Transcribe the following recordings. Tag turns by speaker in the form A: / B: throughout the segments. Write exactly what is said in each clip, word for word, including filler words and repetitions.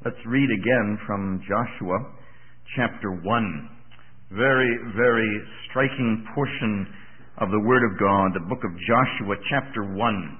A: Let's read again from Joshua chapter one. Very, very striking portion of the Word of God, the book of Joshua chapter one.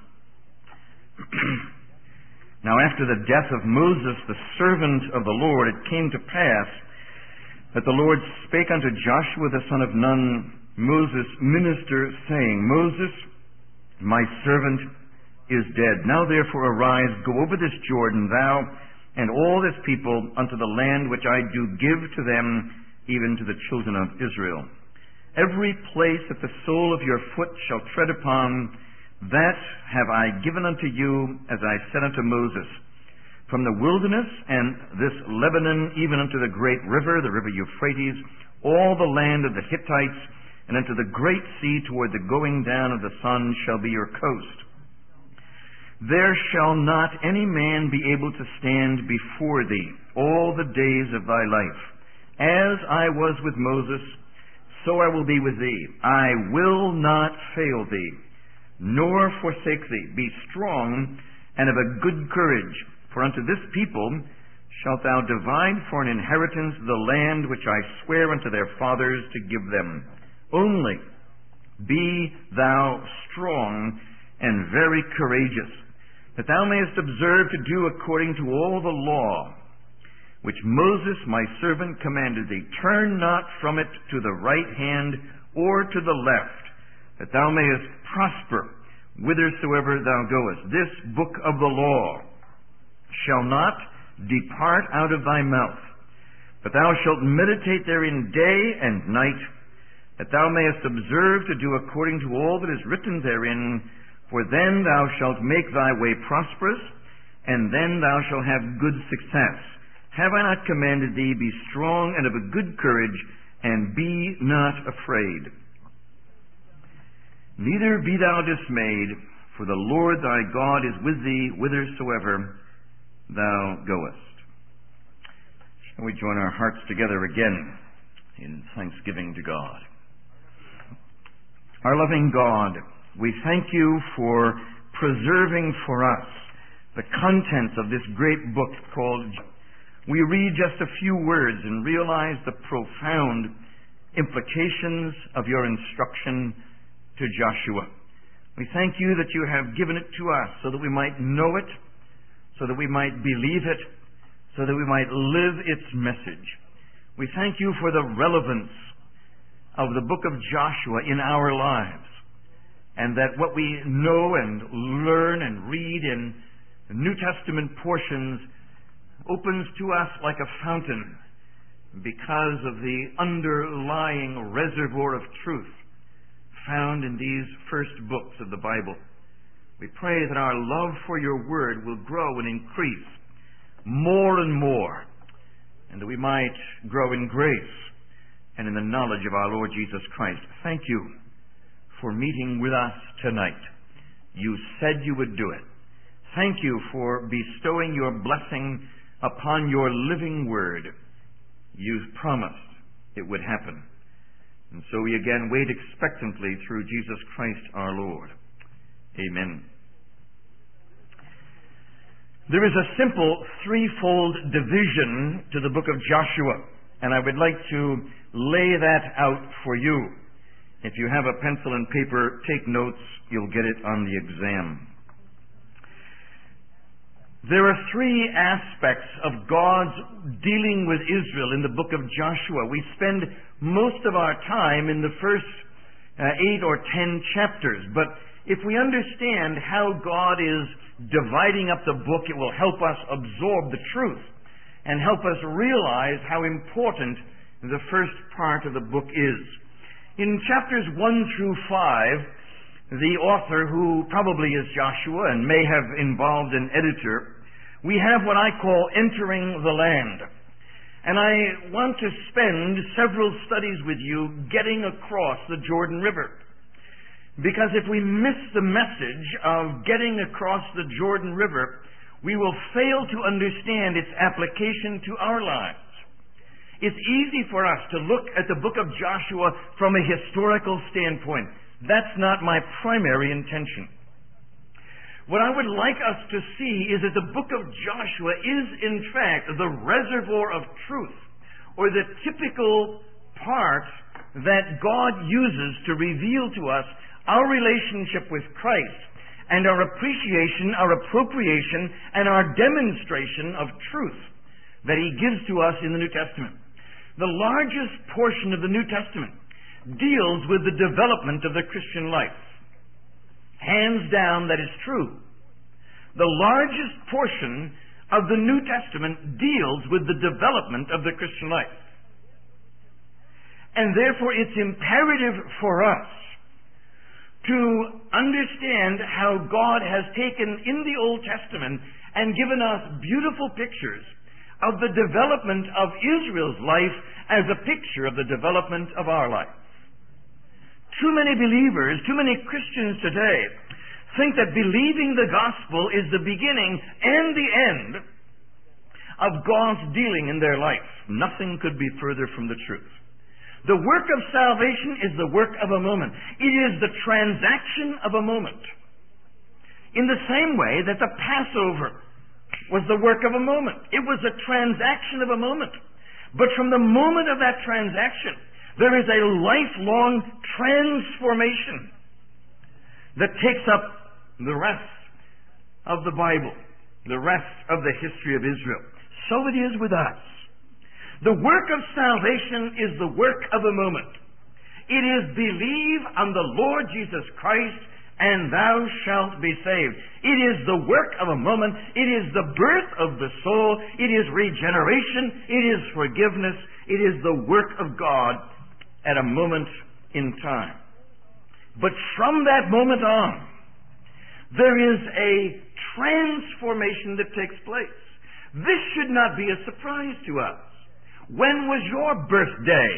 A: Now after the death of Moses, the servant of the Lord, it came to pass that the Lord spake unto Joshua the son of Nun, Moses' minister, saying, Moses, my servant, is dead. Now therefore arise, go over this Jordan, thou and all this people, unto the land which I do give to them, even to the children of Israel. Every place that the sole of your foot shall tread upon, that have I given unto you, as I said unto Moses. From the wilderness and this Lebanon, even unto the great river, the river Euphrates, all the land of the Hittites, and unto the great sea toward the going down of the sun shall be your coast. There shall not any man be able to stand before thee all the days of thy life. As I was with Moses, so I will be with thee. I will not fail thee, nor forsake thee. Be strong and of a good courage, for unto this people shalt thou divide for an inheritance the land which I swear unto their fathers to give them. Only be thou strong and very courageous, that thou mayest observe to do according to all the law which Moses my servant commanded thee. Turn not from it to the right hand or to the left, that thou mayest prosper whithersoever thou goest. This book of the law shall not depart out of thy mouth, but thou shalt meditate therein day and night, that thou mayest observe to do according to all that is written therein. For then thou shalt make thy way prosperous, and then thou shalt have good success. Have I not commanded thee, be strong and of a good courage, and be not afraid? Neither be thou dismayed, for the Lord thy God is with thee whithersoever thou goest. Shall we join our hearts together again in thanksgiving to God? Our loving God, we thank you for preserving for us the contents of this great book called. We read just a few words and realize the profound implications of your instruction to Joshua. We thank you that you have given it to us so that we might know it, so that we might believe it, so that we might live its message. We thank you for the relevance of the book of Joshua in our lives, and that what we know and learn and read in New Testament portions opens to us like a fountain because of the underlying reservoir of truth found in these first books of the Bible. We pray that our love for your word will grow and increase more and more, and that we might grow in grace and in the knowledge of our Lord Jesus Christ. Thank you for meeting with us tonight. You said you would do it. Thank you for bestowing your blessing upon your living word. You promised it would happen. And so we again wait expectantly through Jesus Christ our Lord. Amen. There is a simple threefold division to the book of Joshua, and I would like to lay that out for you. If you have a pencil and paper, take notes. You'll get it on the exam. There are three aspects of God's dealing with Israel in the book of Joshua. We spend most of our time in the first uh, eight or ten chapters, but if we understand how God is dividing up the book, it will help us absorb the truth and help us realize how important the first part of the book is. In chapters one through five, the author, who probably is Joshua and may have involved an editor, we have what I call entering the land. And I want to spend several studies with you getting across the Jordan River. Because if we miss the message of getting across the Jordan River, we will fail to understand its application to our lives. It's easy for us to look at the book of Joshua from a historical standpoint. That's not my primary intention. What I would like us to see is that the book of Joshua is, in fact, the reservoir of truth, or the typical part that God uses to reveal to us our relationship with Christ and our appreciation, our appropriation, and our demonstration of truth that He gives to us in the New Testament. The largest portion of the New Testament deals with the development of the Christian life. Hands down, that is true. The largest portion of the New Testament deals with the development of the Christian life. And therefore, it's imperative for us to understand how God has taken in the Old Testament and given us beautiful pictures of the development of Israel's life as a picture of the development of our life. Too many believers, too many Christians today think that believing the gospel is the beginning and the end of God's dealing in their life. Nothing could be further from the truth. The work of salvation is the work of a moment. It is the transaction of a moment. In the same way that the Passover was the work of a moment. It was a transaction of a moment. But from the moment of that transaction, there is a lifelong transformation that takes up the rest of the Bible, the rest of the history of Israel. So it is with us. The work of salvation is the work of a moment. It is believe on the Lord Jesus Christ and thou shalt be saved. It is the work of a moment. It is the birth of the soul. It is regeneration. It is forgiveness. It is the work of God at a moment in time. But from that moment on, there is a transformation that takes place. This should not be a surprise to us. When was your birthday?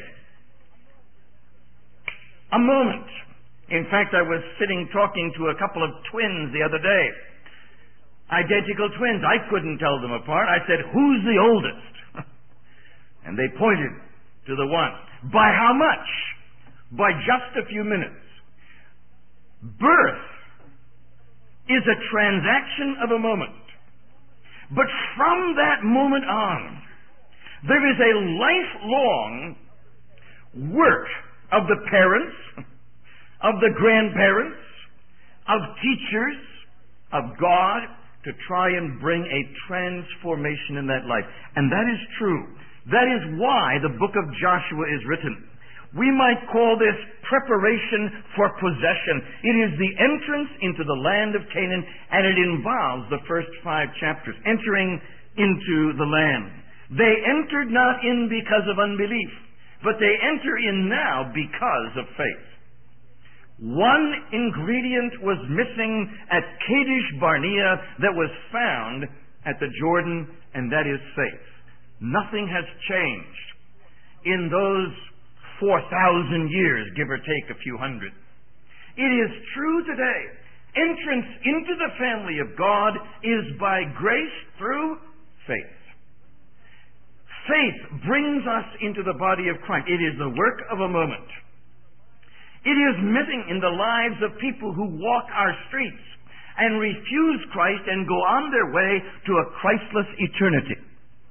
A: A moment. In fact, I was sitting talking to a couple of twins the other day. Identical twins. I couldn't tell them apart. I said, "Who's the oldest?" And they pointed to the one. By how much? By just a few minutes. Birth is a transaction of a moment. But from that moment on, there is a lifelong work of the parents, of the grandparents, of teachers, of God, to try and bring a transformation in that life. And that is true. That is why the book of Joshua is written. We might call this preparation for possession. It is the entrance into the land of Canaan, and it involves the first five chapters, entering into the land. They entered not in because of unbelief, but they enter in now because of faith. One ingredient was missing at Kadesh Barnea that was found at the Jordan, and that is faith. Nothing has changed in those four thousand years, give or take a few hundred. It is true today. Entrance into the family of God is by grace through faith. Faith brings us into the body of Christ. It is the work of a moment. It is missing in the lives of people who walk our streets and refuse Christ and go on their way to a Christless eternity.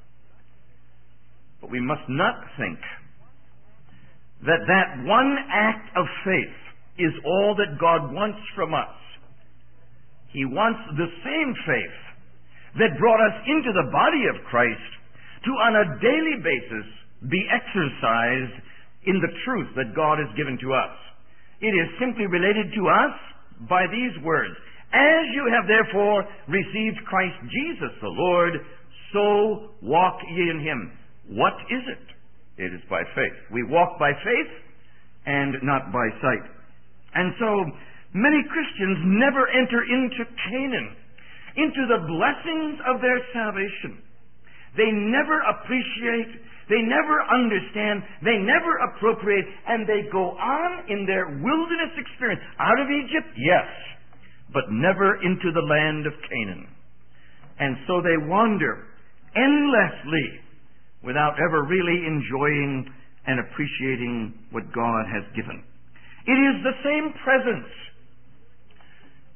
A: But we must not think that that one act of faith is all that God wants from us. He wants the same faith that brought us into the body of Christ to, on a daily basis, be exercised in the truth that God has given to us. It is simply related to us by these words: as you have therefore received Christ Jesus the Lord, so walk ye in Him. What is it? It is by faith. We walk by faith and not by sight. And so many Christians never enter into Canaan, into the blessings of their salvation. They never appreciate, they never understand, they never appropriate, and they go on in their wilderness experience. Out of Egypt, yes, but never into the land of Canaan. And so they wander endlessly without ever really enjoying and appreciating what God has given. It is the same presence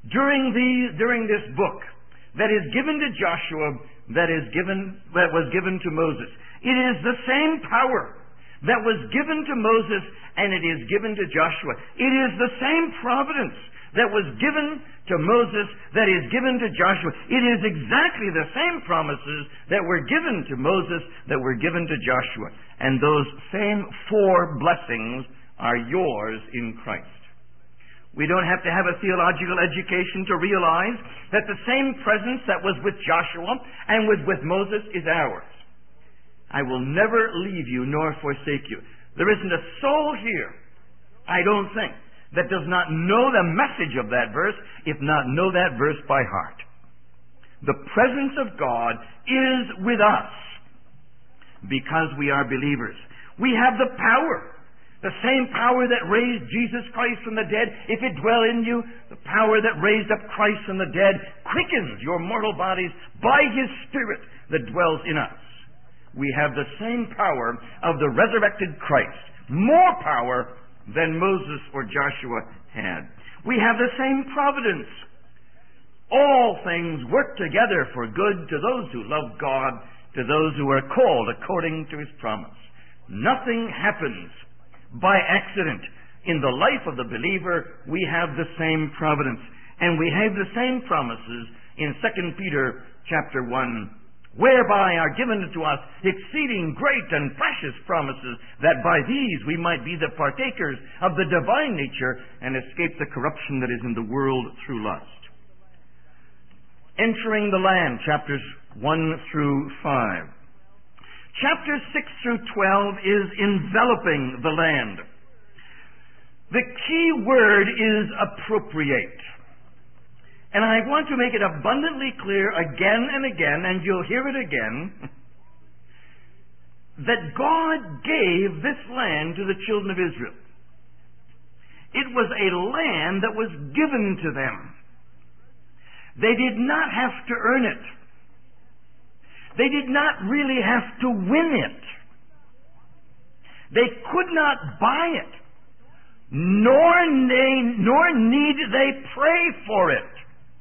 A: during the during this book that is given to Joshua, that is given that was given to Moses. It is the same power that was given to Moses and it is given to Joshua. It is the same providence that was given to Moses that is given to Joshua. It is exactly the same promises that were given to Moses that were given to Joshua. And those same four blessings are yours in Christ. We don't have to have a theological education to realize that the same presence that was with Joshua and was with Moses is ours. I will never leave you nor forsake you. There isn't a soul here, I don't think, that does not know the message of that verse, if not know that verse by heart. The presence of God is with us because we are believers. We have the power, the same power that raised Jesus Christ from the dead. If it dwell in you, the power that raised up Christ from the dead quickens your mortal bodies by His Spirit that dwells in us. We have the same power of the resurrected Christ, more power than Moses or Joshua had. We have the same providence. All things work together for good to those who love God, to those who are called according to His promise. Nothing happens by accident. In the life of the believer, we have the same providence. And we have the same promises in Second Peter chapter one, whereby are given to us exceeding great and precious promises, that by these we might be the partakers of the divine nature and escape the corruption that is in the world through lust. Entering the land, chapters one through five. Chapters six through twelve is enveloping the land. The key word is appropriate. And I want to make it abundantly clear again and again, and you'll hear it again, that God gave this land to the children of Israel. It was a land that was given to them. They did not have to earn it. They did not really have to win it. They could not buy it, nor, they, nor need they pray for it.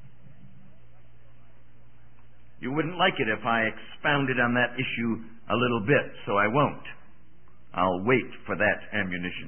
A: You wouldn't like it if I expounded on that issue a little bit, so I won't. I'll wait for that ammunition.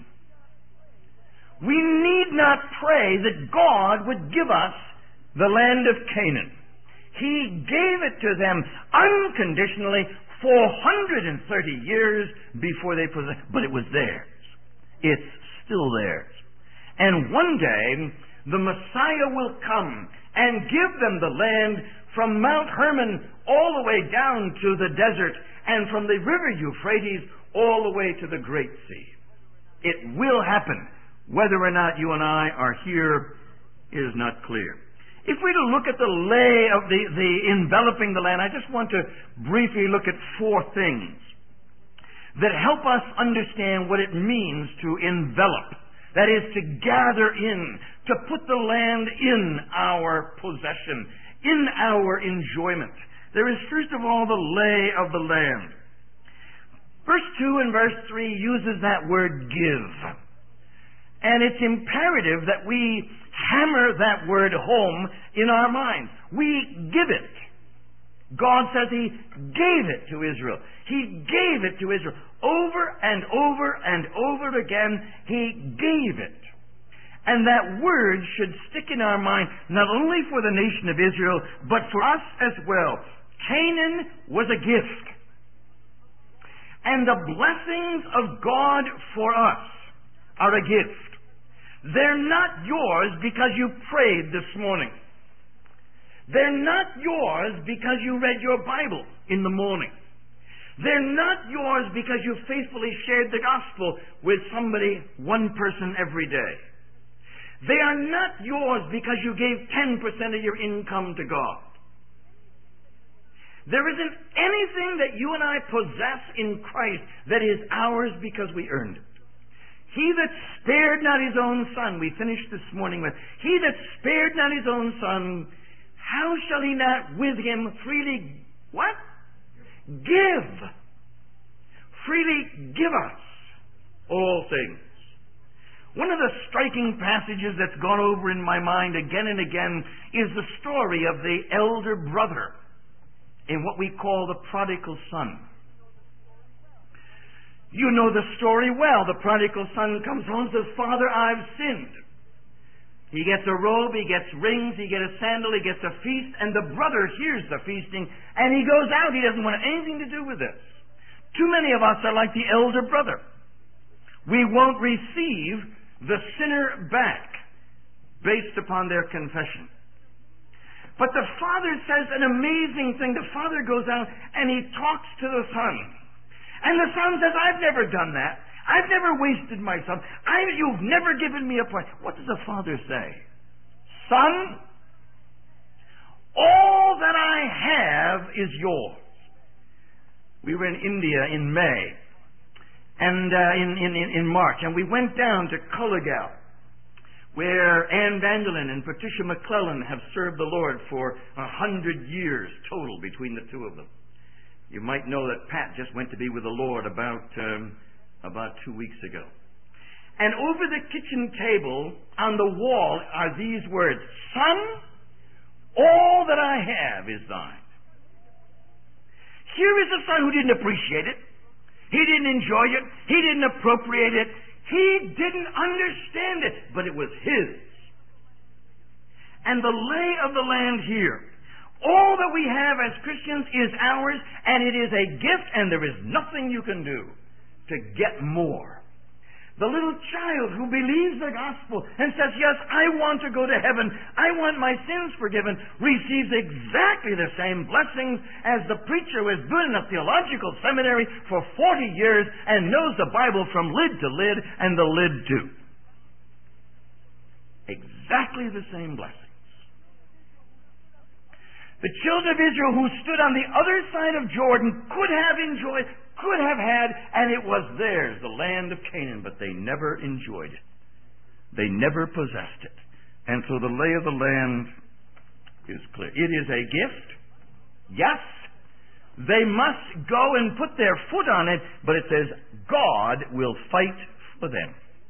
A: We need not pray that God would give us the land of Canaan. He gave it to them unconditionally four hundred thirty years before they possessed it, but it was theirs. It's still theirs. And one day, the Messiah will come and give them the land from Mount Hermon all the way down to the desert, and from the river Euphrates all the way to the Great Sea. It will happen. Whether or not you and I are here is not clear. If we to look at the lay of the, the enveloping the land, I just want to briefly look at four things that help us understand what it means to envelop. That is, to gather in, to put the land in our possession, in our enjoyment. There is, first of all, the lay of the land. Verse two and verse three uses that word give. And it's imperative that we hammer that word home in our minds. We give it. God says He gave it to Israel. He gave it to Israel. Over and over and over again, He gave it. And that word should stick in our mind, not only for the nation of Israel, but for us as well. Canaan was a gift. And the blessings of God for us are a gift. They're not yours because you prayed this morning. They're not yours because you read your Bible in the morning. They're not yours because you faithfully shared the gospel with somebody, one person every day. They are not yours because you gave ten percent of your income to God. There isn't anything that you and I possess in Christ that is ours because we earned it. He that spared not His own Son, we finished this morning with, He that spared not His own Son, how shall He not with Him freely, what? Give. Freely give us all things.
B: One of the striking passages that's gone over in my mind again and again is the story of the elder brother in what we call the prodigal son. You know the story well. The prodigal son comes home and says, "Father, I've sinned." He gets a robe, he gets rings, he gets a sandal, he gets a feast, and the brother hears the feasting, and he goes out. He doesn't want anything to do with this. Too many of us are like the elder brother. We won't receive the sinner back based upon their confession. But the father says an amazing thing. The father goes out and he talks to the son. And the son says, "I've never done that. I've never wasted myself. I, you've never given me a point." What does the father say? "Son, all that I have is yours." We were in India in May, and uh, in, in, in March, and we went down to Kologau, where Anne Vanderlyn and Patricia McClellan have served the Lord for a hundred years total between the two of them. You might know that Pat just went to be with the Lord about um, about two weeks ago. And over the kitchen table on the wall are these words, "Son, all that I have is thine." Here is a son who didn't appreciate it. He didn't enjoy it. He didn't appropriate it. He didn't understand it, but it was his. And the lay of the land here, all that we have as Christians is ours, and it is a gift, and there is nothing you can do to get more. The little child who believes the gospel and says, "Yes, I want to go to heaven. I want my sins forgiven," receives exactly the same blessings as the preacher who has been in a theological seminary for forty years and knows the Bible from lid to lid and the lid too. Exactly the same blessings. The children of Israel who stood on the other side of Jordan could have enjoyed, could have had, and it was theirs, the land of Canaan, but they never enjoyed it. They never possessed it. And so the lay of the land is clear. It is a gift. Yes, they must go and put their foot on it, but it says God will fight for them.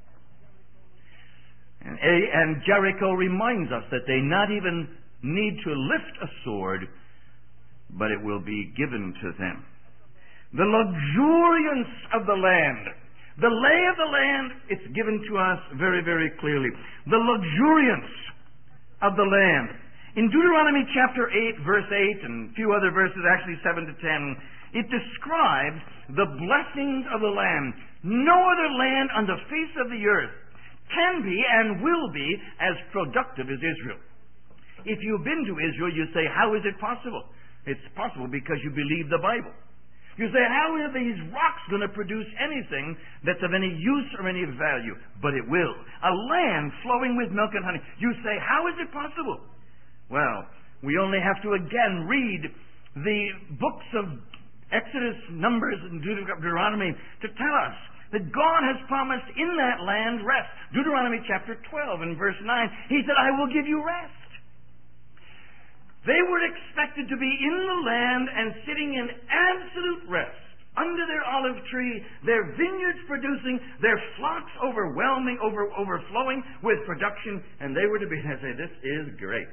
B: And, and Jericho reminds us that they not even need to lift a sword, but it will be given to them. The luxuriance of the land, the lay of the land, it's given to us very, very clearly. The luxuriance of the land. In Deuteronomy chapter eight, verse eight, and a few other verses, actually seven to ten, it describes the blessings of the land. No other land on the face of the earth can be and will be as productive as Israel. If you've been to Israel, you say, "How is it possible?" It's possible because you believe the Bible. You say, "How are these rocks going to produce anything that's of any use or any value?" But it will. A land flowing with milk and honey. You say, "How is it possible?" Well, we only have to again read the books of Exodus, Numbers, and Deuteronomy to tell us that God has promised in that land rest. Deuteronomy chapter twelve and verse nine, He said, "I will give you rest." They were expected to be in the land and sitting in absolute rest, under their olive tree, their vineyards producing, their flocks overwhelming, over, overflowing with production, and they were to be, I say, this is great.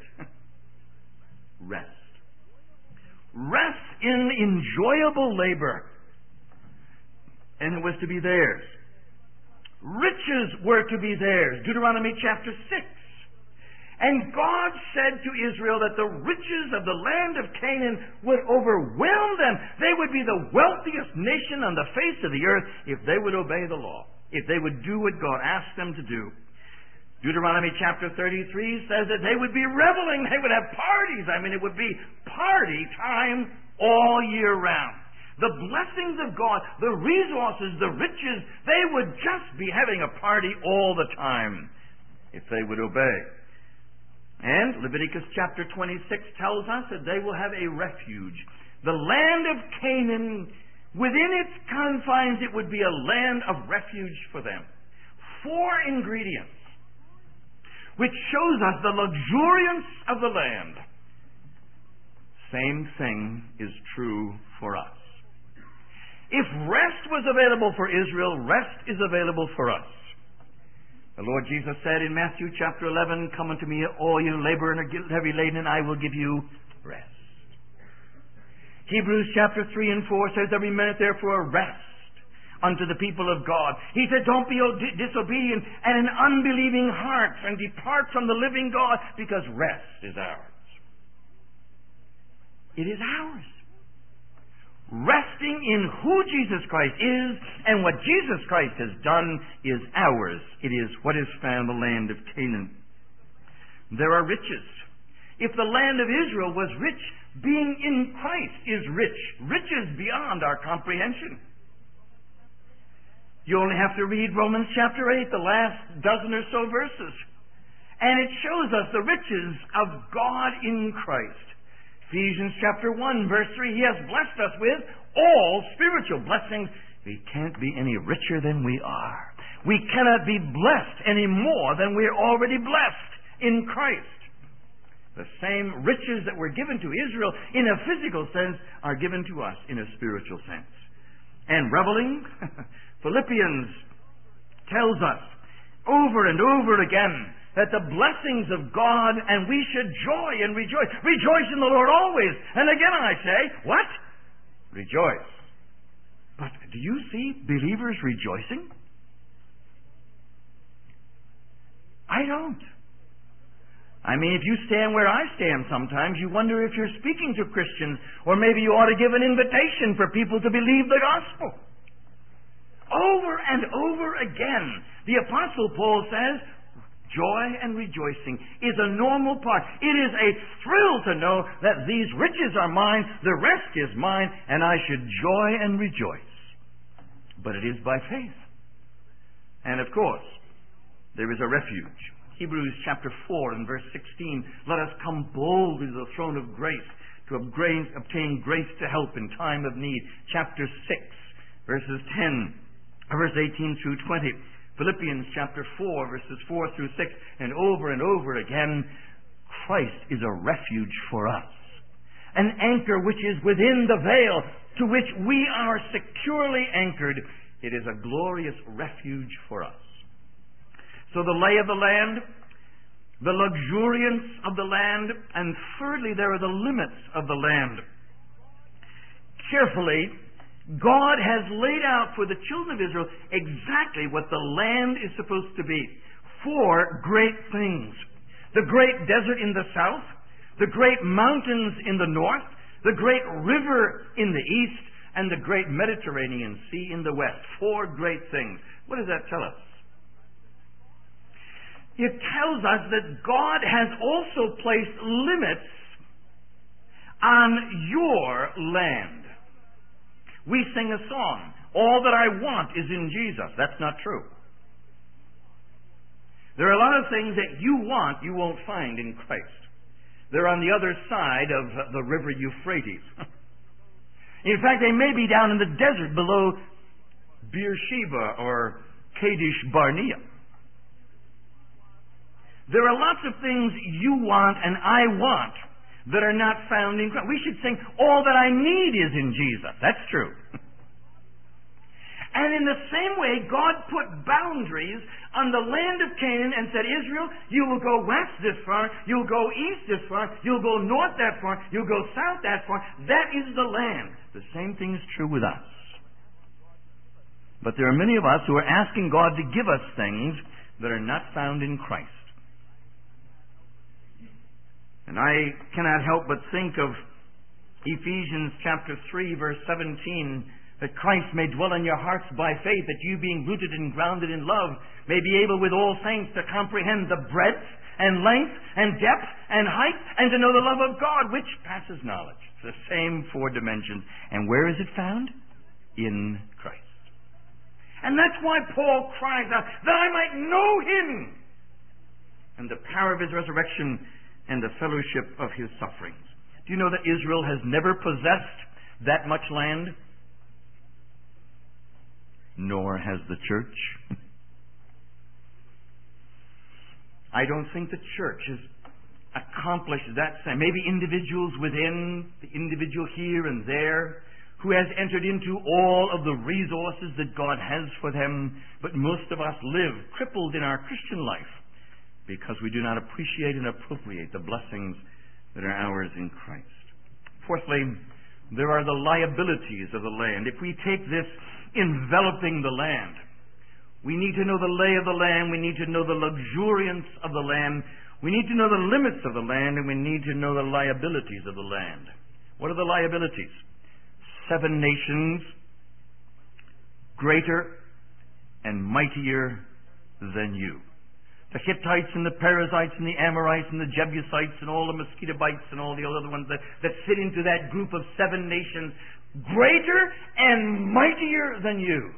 B: Rest. Rest in enjoyable labor. And it was to be theirs. Riches were to be theirs. Deuteronomy chapter six. And God said to Israel that the riches of the land of Canaan would overwhelm them. They would be the wealthiest nation on the face of the earth if they would obey the law, if they would do what God asked them to do. Deuteronomy chapter thirty-three says that they would be reveling, they would have parties. I mean, it would be party time all year round. The blessings of God, the resources, the riches, they would just be having a party all the time if they would obey. And Leviticus chapter twenty-six tells us that they will have a refuge. The land of Canaan, within its confines, it would be a land of refuge for them. Four ingredients, which shows us the luxuriance of the land. Same thing is true for us. If rest was available for Israel, rest is available for us. The Lord Jesus said in Matthew chapter eleven, "Come unto me, all you labor and are heavy laden, and I will give you rest." Hebrews chapter three and four says, "Every minute therefore rest unto the people of God." He said, don't be disobedient and an unbelieving heart, and depart from the living God, because rest is ours. It is ours. Resting in who Jesus Christ is and what Jesus Christ has done is ours. It is what is found in the land of Canaan. There are riches. If the land of Israel was rich, being in Christ is rich. Riches beyond our comprehension. You only have to read Romans chapter eight, the last dozen or so verses, and it shows us the riches of God in Christ. Ephesians chapter one, verse three, He has blessed us with all spiritual blessings. We can't be any richer than we are. We cannot be blessed any more than we're already blessed in Christ. The same riches that were given to Israel in a physical sense are given to us in a spiritual sense. And reveling, Philippians tells us over and over again that the blessings of God, and we should joy and rejoice. Rejoice in the Lord always. And again I say, what? Rejoice. But do you see believers rejoicing? I don't. I mean, if you stand where I stand sometimes, you wonder if you're speaking to Christians, or maybe you ought to give an invitation for people to believe the gospel. Over and over again, the Apostle Paul says, joy and rejoicing is a normal part. It is a thrill to know that these riches are mine, the rest is mine, and I should joy and rejoice. But it is by faith. And of course, there is a refuge. Hebrews chapter four and verse sixteen, let us come boldly to the throne of grace to obtain grace to help in time of need. Chapter six, verses ten, verse eighteen through twenty. Philippians chapter four, verses four through six, and over and over again, Christ is a refuge for us. An anchor which is within the veil, to which we are securely anchored. It is a glorious refuge for us. So the lay of the land, the luxuriance of the land, and thirdly, there are the limits of the land. Carefully, God has laid out for the children of Israel exactly what the land is supposed to be. Four great things. The great desert in the south, the great mountains in the north, the great river in the east, and the great Mediterranean Sea in the west. Four great things. What does that tell us? It tells us that God has also placed limits on your land. We sing a song, all that I want is in Jesus. That's not true. There are a lot of things that you want you won't find in Christ. They're on the other side of the river Euphrates. In fact, they may be down in the desert below Beersheba or Kadesh Barnea. There are lots of things you want and I want that are not found in Christ. We should sing, all that I need is in Jesus. That's true. And in the same way, God put boundaries on the land of Canaan and said, Israel, you will go west this far, you'll go east this far, you'll go north that far, you'll go south that far. That is the land. The same thing is true with us. But there are many of us who are asking God to give us things that are not found in Christ. And I cannot help but think of Ephesians chapter three, verse seventeen, that Christ may dwell in your hearts by faith, that you being rooted and grounded in love may be able with all saints to comprehend the breadth and length and depth and height, and to know the love of God, which passes knowledge. It's the same four dimensions. And where is it found? In Christ. And that's why Paul cries out, that I might know Him and the power of His resurrection and the fellowship of His sufferings. Do you know that Israel has never possessed that much land? Nor has the church. I don't think the church has accomplished that same. Maybe individuals within, the individual here and there, who has entered into all of the resources that God has for them, but most of us live crippled in our Christian life because we do not appreciate and appropriate the blessings that are ours in Christ. Fourthly, there are the liabilities of the land. If we take this enveloping the land, we need to know the lay of the land, we need to know the luxuriance of the land, we need to know the limits of the land, and we need to know the liabilities of the land. What are the liabilities? Seven nations greater and mightier than you. The Hittites and the Perizzites and the Amorites and the Jebusites and all the mosquito bites and all the other ones that, that fit into that group of seven nations, greater and mightier than you.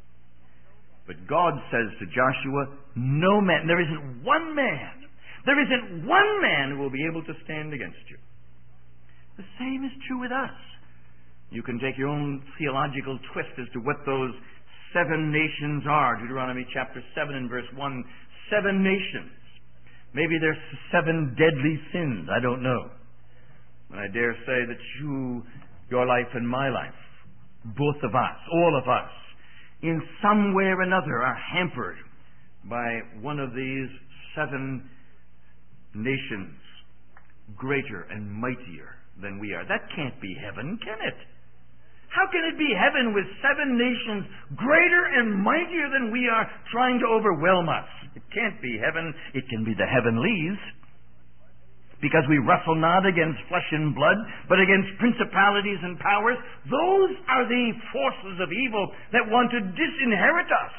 B: But God says to Joshua, no man, there isn't one man, there isn't one man who will be able to stand against you. The same is true with us. You can take your own theological twist as to what those seven nations are. Deuteronomy chapter seven and verse one. Seven nations. Maybe there's seven deadly sins. I don't know. But I dare say that you, your life and my life, both of us, all of us, in some way or another are hampered by one of these seven nations, greater and mightier than we are. That can't be heaven, can it? How can it be heaven with seven nations greater and mightier than we are trying to overwhelm us? It can't be heaven. It can be the heavenlies. Because we wrestle not against flesh and blood, but against principalities and powers. Those are the forces of evil that want to disinherit us.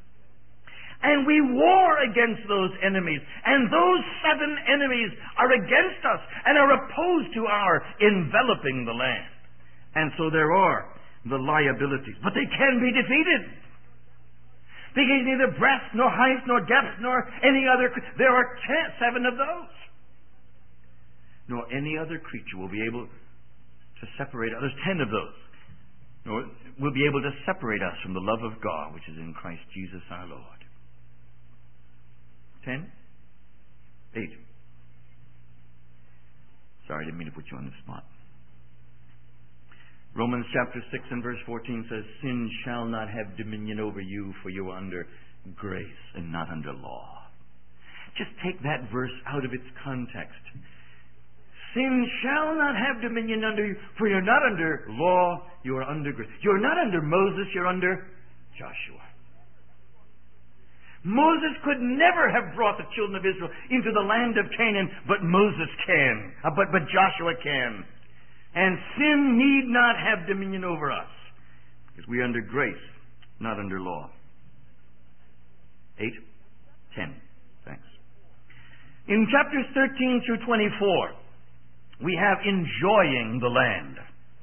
B: And we war against those enemies. And those seven enemies are against us and are opposed to our enveloping the land. And so there are the liabilities. But they can be defeated. Because neither breadth, nor height, nor depth, nor any other... There are ten, seven of those. Nor any other creature will be able to separate... There's ten of those. Nor will be able to separate us from the love of God, which is in Christ Jesus our Lord. Ten? Eight. Sorry, I didn't mean to put you on the spot. Romans chapter six and verse fourteen says, sin shall not have dominion over you, for you are under grace and not under law. Just take that verse out of its context. Sin shall not have dominion under you, for you're not under law, you are under grace. You're not under Moses, you're under Joshua. Moses could never have brought the children of Israel into the land of Canaan, but Moses can, uh, but, but Joshua can. And sin need not have dominion over us, because we are under grace, not under law. Eight? Ten. Thanks. In chapters thirteen through twenty-four, we have enjoying the land.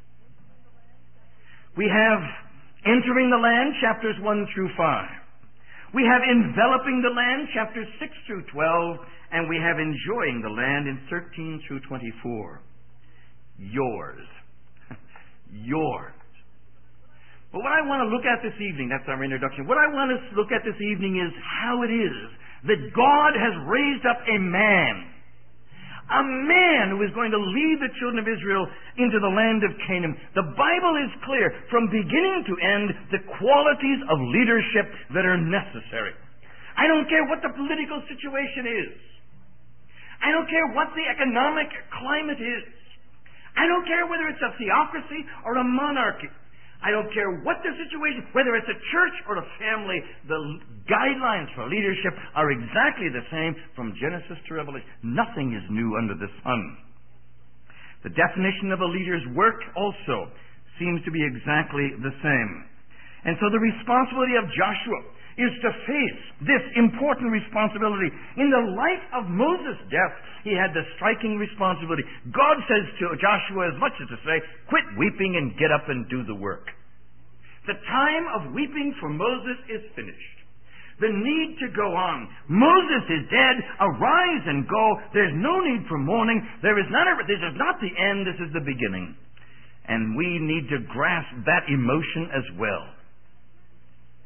B: We have entering the land, chapters one through five. We have enveloping the land, chapters six through twelve, and we have enjoying the land in thirteen through twenty-four. Yours. Yours. But what I want to look at this evening, that's our introduction, what I want us to look at this evening is how it is that God has raised up a man. A man who is going to lead the children of Israel into the land of Canaan. The Bible is clear, from beginning to end, the qualities of leadership that are necessary. I don't care what the political situation is. I don't care what the economic climate is. I don't care whether it's a theocracy or a monarchy. I don't care what the situation, whether it's a church or a family, the guidelines for leadership are exactly the same from Genesis to Revelation. Nothing is new under the sun. The definition of a leader's work also seems to be exactly the same. And so the responsibility of Joshua is to face this important responsibility. In the life of Moses' death, he had the striking responsibility. God says to Joshua as much as to say, quit weeping and get up and do the work. The time of weeping for Moses is finished. The need to go on. Moses is dead. Arise and go. There's no need for mourning. There is not a, this is not the end. This is the beginning. And we need to grasp that emotion as well.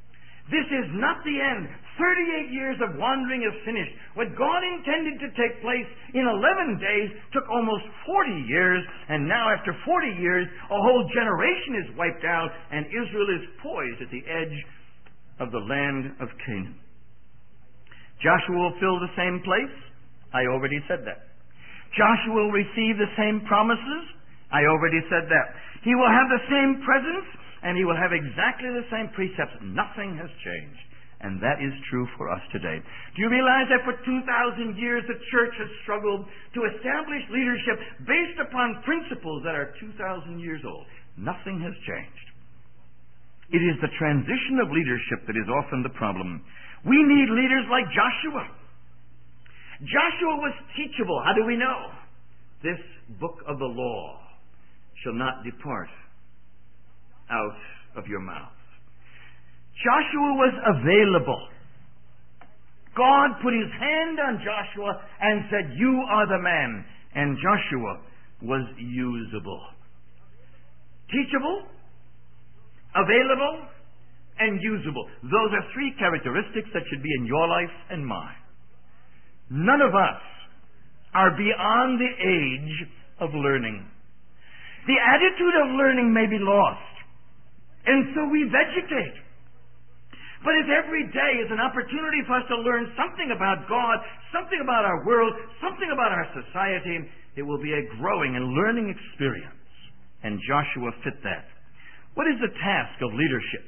B: This is not the end. thirty-eight years of wandering is finished. What God intended to take place in eleven days took almost forty years, and now after forty years, a whole generation is wiped out, and Israel is poised at the edge of the land of Canaan. Joshua will fill the same place. I already said that. Joshua will receive the same promises. I already said that. He will have the same presence, and he will have exactly the same precepts. Nothing has changed. And that is true for us today. Do you realize that for two thousand years the church has struggled to establish leadership based upon principles that are two thousand years old? Nothing has changed. It is the transition of leadership that is often the problem. We need leaders like Joshua. Joshua was teachable. How do we know? This book of the law shall not depart out of your mouth. Joshua was available. God put his hand on Joshua and said, "You are the man." And Joshua was usable. Teachable, available, and usable. Those are three characteristics that should be in your life and mine. None of us are beyond the age of learning. The attitude of learning may be lost, and so we vegetate. But if every day is an opportunity for us to learn something about God, something about our world, something about our society, it will be a growing and learning experience. And Joshua fit that. What is the task of leadership?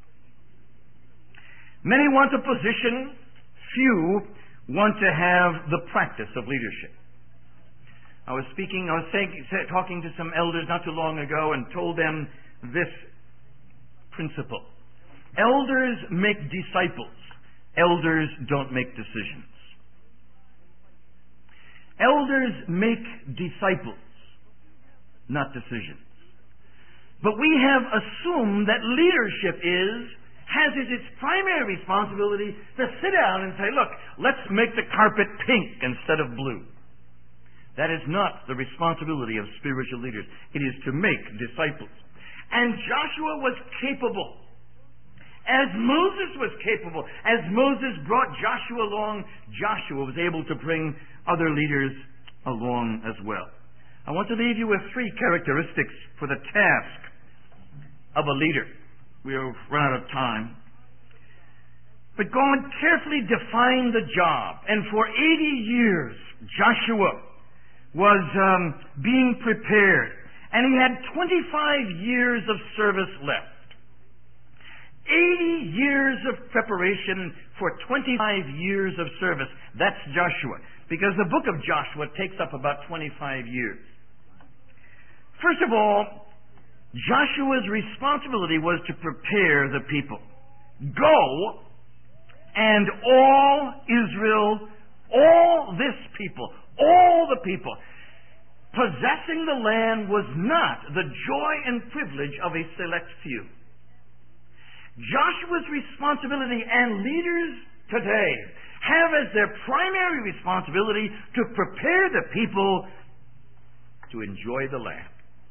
B: Many want a position, few want to have the practice of leadership. I was speaking, I was saying, talking to some elders not too long ago and told them this principle. Elders make disciples. Elders don't make decisions. Elders make disciples, not decisions. But we have assumed that leadership is, has as its primary responsibility to sit down and say, look, let's make the carpet pink instead of blue. That is not the responsibility of spiritual leaders. It is to make disciples. And Joshua was capable. As Moses was capable, as Moses brought Joshua along, Joshua was able to bring other leaders along as well. I want to leave you with three characteristics for the task of a leader. We have run out of time. But God carefully defined the job, and for eighty years, Joshua was um, being prepared, and he had twenty-five years of service left. eighty years of preparation for twenty-five years of service. That's Joshua, because the book of Joshua takes up about twenty-five years. First of all, Joshua's responsibility was to prepare the people. Go, and all Israel, all this people, all the people, possessing the land was not the joy and privilege of a select few. Joshua's responsibility, and leaders today have as their primary responsibility to prepare the people to enjoy the land.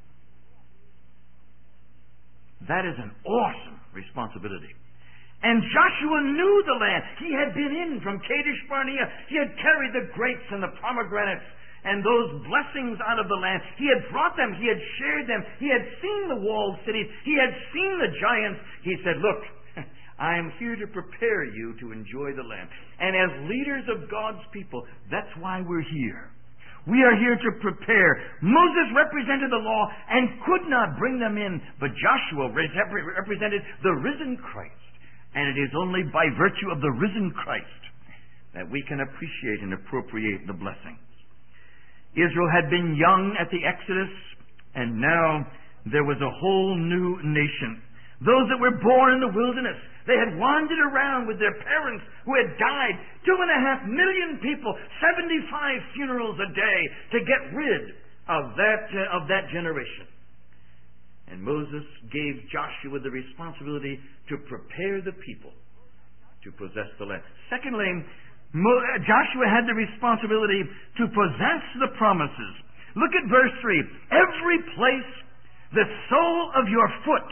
B: That is an awesome responsibility. And Joshua knew the land. He had been in from Kadesh Barnea. He had carried the grapes and the pomegranates and those blessings out of the land. He had brought them. He had shared them. He had seen the walled cities. He had seen the giants. He said, look, I am here to prepare you to enjoy the land. And as leaders of God's people, that's why we're here. We are here to prepare. Moses represented the law and could not bring them in, but Joshua represented the risen Christ. And it is only by virtue of the risen Christ that we can appreciate and appropriate the blessings. Israel had been young at the Exodus, and now there was a whole new nation. Those that were born in the wilderness, they had wandered around with their parents who had died. Two and a half million people, seventy-five funerals a day to get rid of that, uh, of that generation. And Moses gave Joshua the responsibility to prepare the people to possess the land. Secondly, Mo- Joshua had the responsibility to possess the promises. Look at verse three. Every place the sole of your foot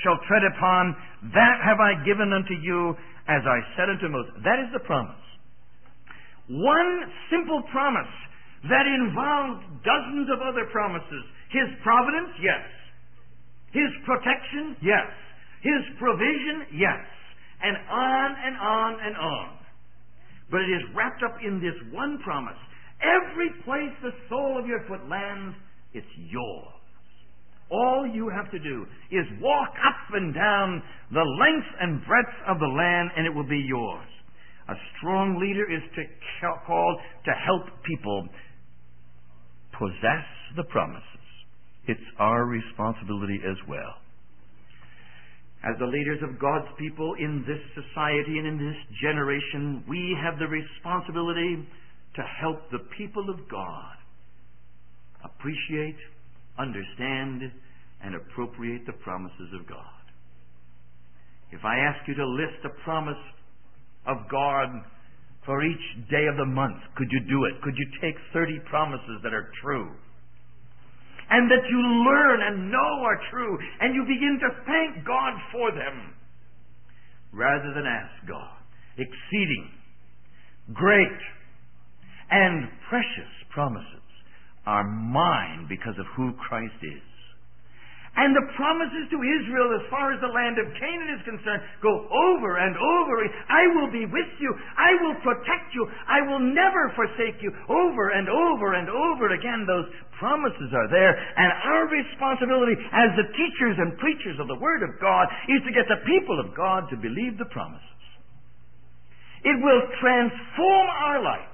B: shall tread upon, that have I given unto you, as I said unto Moses. That is the promise. One simple promise that involved dozens of other promises. His providence, yes. His protection, yes. His provision, yes. And on and on and on. But it is wrapped up in this one promise. Every place the sole of your foot lands, it's yours. All you have to do is walk up and down the length and breadth of the land, and it will be yours. A strong leader is to called to help people possess the promises. It's our responsibility as well. As the leaders of God's people in this society and in this generation, we have the responsibility to help the people of God appreciate, understand, and appropriate the promises of God. If I ask you to list a promise of God for each day of the month, could you do it? Could you take thirty promises that are true and that you learn and know are true, and you begin to thank God for them rather than ask God? Exceeding great and precious promises are mine because of who Christ is. And the promises to Israel as far as the land of Canaan is concerned go over and over. I will be with you. I will protect you. I will never forsake you. Over and over and over again, those promises are there. And our responsibility as the teachers and preachers of the Word of God is to get the people of God to believe the promises. It will transform our life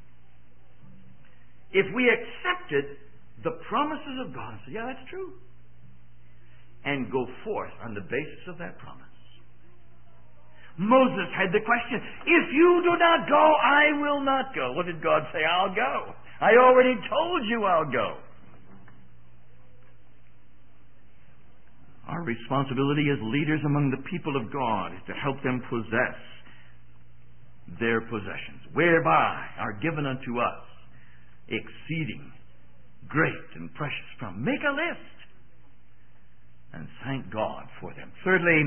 B: if we accepted the promises of God and say, yeah, that's true, and go forth on the basis of that promise. Moses had the question, if you do not go, I will not go. What did God say? I'll go. I already told you I'll go. Our responsibility as leaders among the people of God is to help them possess their possessions, whereby are given unto us exceeding great and precious promises. Make a list and thank God for them. Thirdly,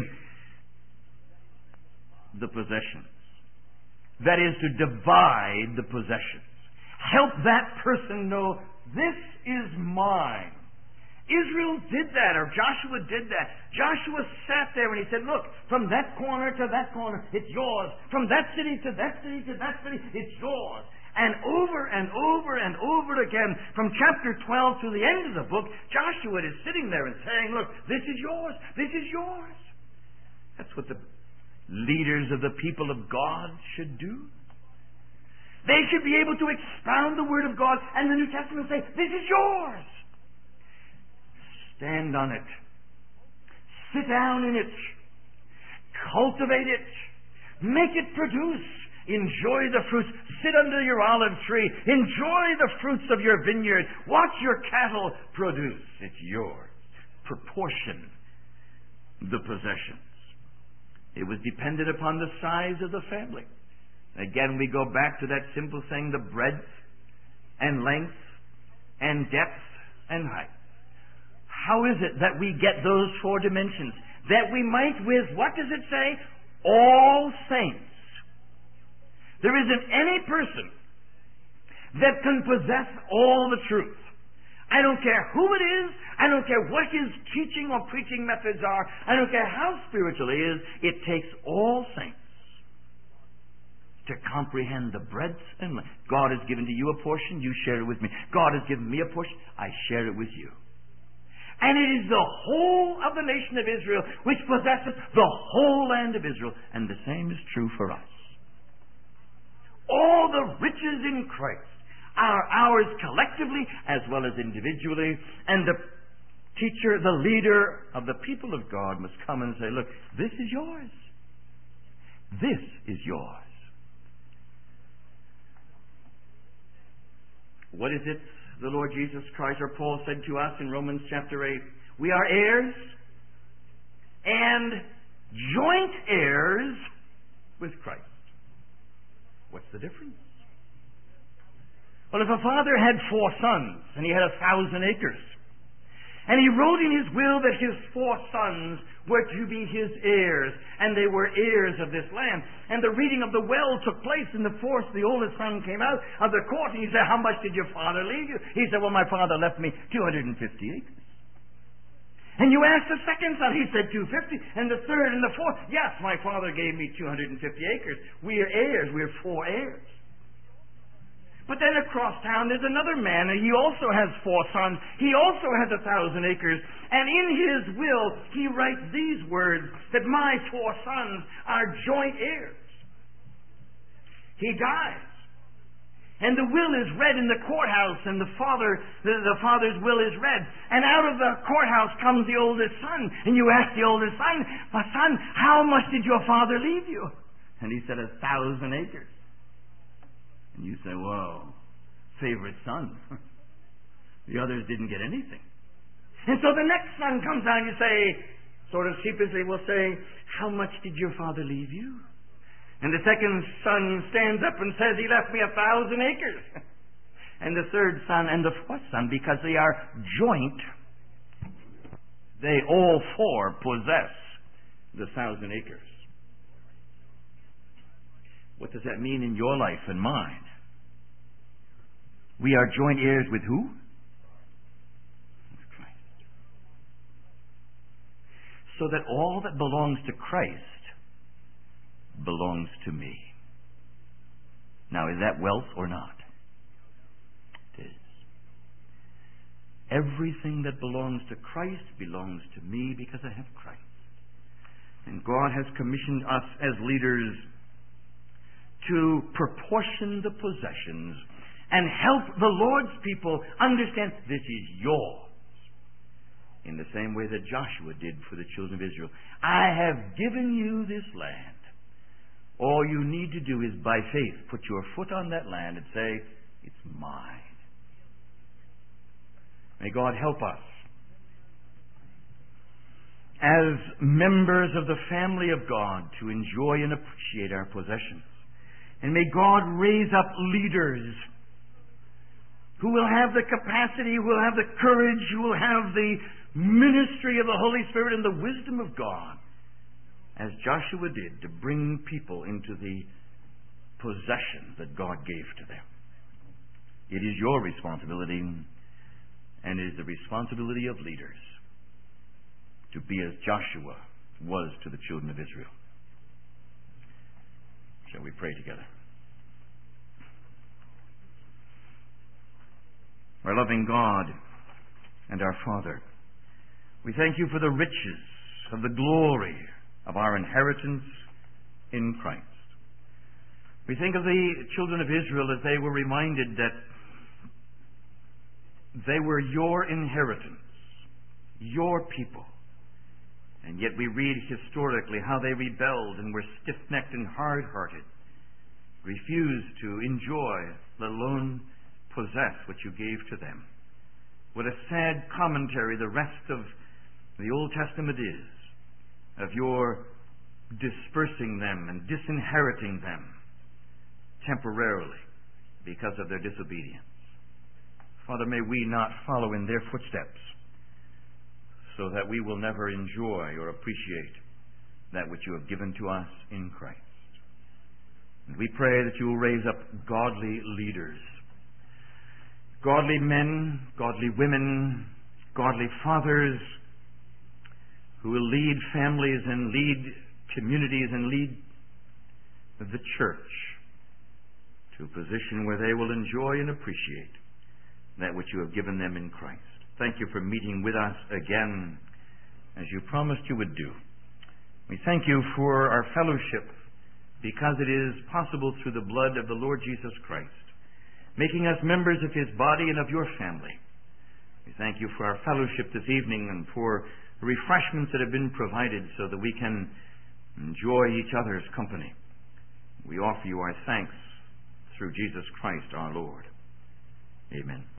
B: the possessions. That is to divide the possessions. Help that person know, this is mine. Israel did that, or Joshua did that. Joshua sat there and he said, look, from that corner to that corner, it's yours. From that city to that city to that city, it's yours. And over and over and over again, from chapter twelve to the end of the book, Joshua is sitting there and saying, look, this is yours, this is yours. That's what the leaders of the people of God should do. They should be able to expound the Word of God and the New Testament and say, this is yours. Stand on it. Sit down in it. Cultivate it. Make it produce. Enjoy the fruits. Sit under your olive tree. Enjoy the fruits of your vineyard. Watch your cattle produce. It's yours. Proportion the possessions. It was dependent upon the size of the family. Again, we go back to that simple thing, the breadth and length and depth and height. How is it that we get those four dimensions? That we might with, what does it say? All saints. There isn't any person that can possess all the truth. I don't care who it is. I don't care what his teaching or preaching methods are. I don't care how spiritual he is. It takes all saints to comprehend the breadth and length. God has given to you a portion. You share it with me. God has given me a portion. I share it with you. And it is the whole of the nation of Israel which possesses the whole land of Israel. And the same is true for us. All the riches in Christ are ours collectively as well as individually. And the teacher, the leader of the people of God must come and say, look, this is yours. This is yours. What is it the Lord Jesus Christ or Paul said to us in Romans chapter eight? We are heirs and joint heirs with Christ. What's the difference? Well, if a father had four sons and he had a thousand acres, And he wrote in his will that his four sons were to be his heirs, and they were heirs of this land. And the reading of the will took place in the fourth. The oldest son came out of the court, and he said, "How much did your father leave you?" He said, "Well, my father left me two hundred fifty acres. And you asked the second son, he said two hundred fifty, and the third and the fourth, "Yes, my father gave me two hundred fifty acres. We are heirs. We are four heirs." But then across town there's another man, and he also has four sons. He also has a thousand acres. And in his will, he writes these words, that my four sons are joint heirs. He dies. And the will is read in the courthouse, and the father, the, the father's will is read. And out of the courthouse comes the oldest son. And you ask the oldest son, "My son, how much did your father leave you?" And he said, "A thousand acres." And you say, "Whoa, favorite son." The others didn't get anything. And so the next son comes down, and you say, sort of sheepishly will say, "How much did your father leave you?" And the second son stands up and says, "He left me a thousand acres." And the third son and the fourth son, because they are joint, they all four possess the thousand acres. What does that mean in your life and mine? We are joint heirs with who? With Christ. So that all that belongs to Christ belongs to me. Now, is that wealth or not? It is. Everything that belongs to Christ belongs to me because I have Christ. And God has commissioned us as leaders to proportion the possessions and help the Lord's people understand this is yours. In the same way that Joshua did for the children of Israel. I have given you this land. All you need to do is by faith put your foot on that land and say, "It's mine." May God help us as members of the family of God to enjoy and appreciate our possessions. And may God raise up leaders who will have the capacity, who will have the courage, who will have the ministry of the Holy Spirit and the wisdom of God, as Joshua did, to bring people into the possession that God gave to them. It is your responsibility, and it is the responsibility of leaders to be as Joshua was to the children of Israel. Shall we pray together? Our loving God and our Father, we thank you for the riches of the glory of our inheritance in Christ. We think of the children of Israel as they were reminded that they were your inheritance, your people. And yet we read historically how they rebelled and were stiff-necked and hard-hearted, refused to enjoy, let alone possess what you gave to them. What a sad commentary the rest of the Old Testament is of your dispersing them and disinheriting them temporarily because of their disobedience. Father, may we not follow in their footsteps so that we will never enjoy or appreciate that which you have given to us in Christ. And we pray that you will raise up godly leaders, godly men, godly women, godly fathers, who will lead families and lead communities and lead the church to a position where they will enjoy and appreciate that which you have given them in Christ. Thank you for meeting with us again as you promised you would do. We thank you for our fellowship because it is possible through the blood of the Lord Jesus Christ, making us members of his body and of your family. We thank you for our fellowship this evening and for refreshments that have been provided so that we can enjoy each other's company. We offer you our thanks through Jesus Christ our Lord. Amen.